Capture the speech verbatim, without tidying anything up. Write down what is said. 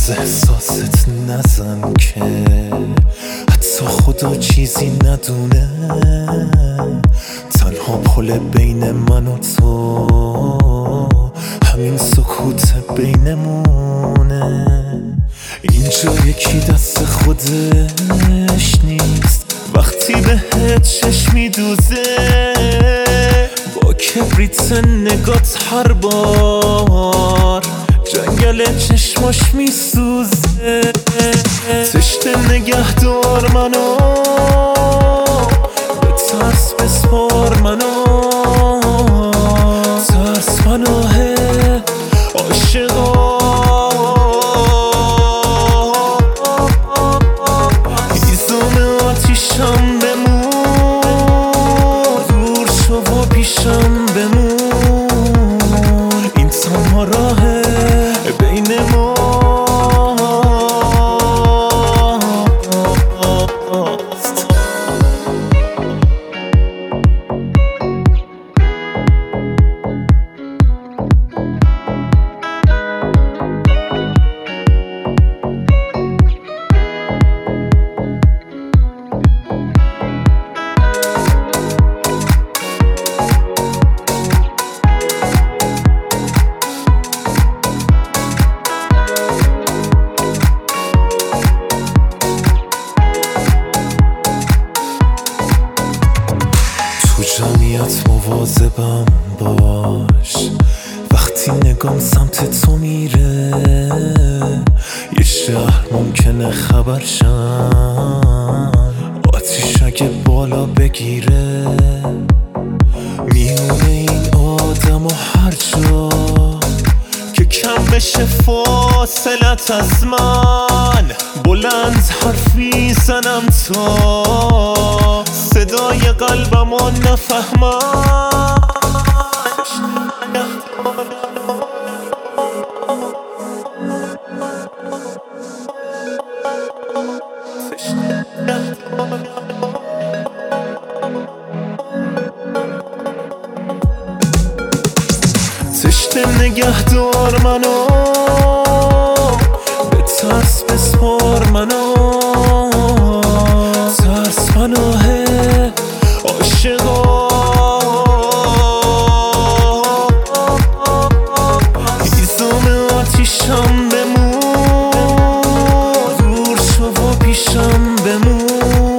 از احساست نزن که حتی خدا چیزی ندونه. تنها پل بین من و تو همین سکوت بینمونه. اینجا یکی دست خودش نیست وقتی بهت چشم میدوزه. با کبریت نگات هر بار جنگل چشماش میسوزه. تشت نگه دار منو، به ترس بسپار منو. ترس پناه عاشقا، هیزم آتیشم بمون. دور شو و پیشم بمون. این تنها راهه بین ما. جمعیت مواظبم باش وقتی نگام سمت تو میره. یه شهر ممکنه خبرشن آتیش اگه بالا بگیره. میونه این آدم و هر جا که کم بشه فاصلت از من. بلند حرفی زنم تا صدای قلبمو نفهمم. تشت نگه دار منو، به ترس بسپار منو. ترس پناه عاشقا، هیزم آتیشم بمون. دور شو و پیشم بمون.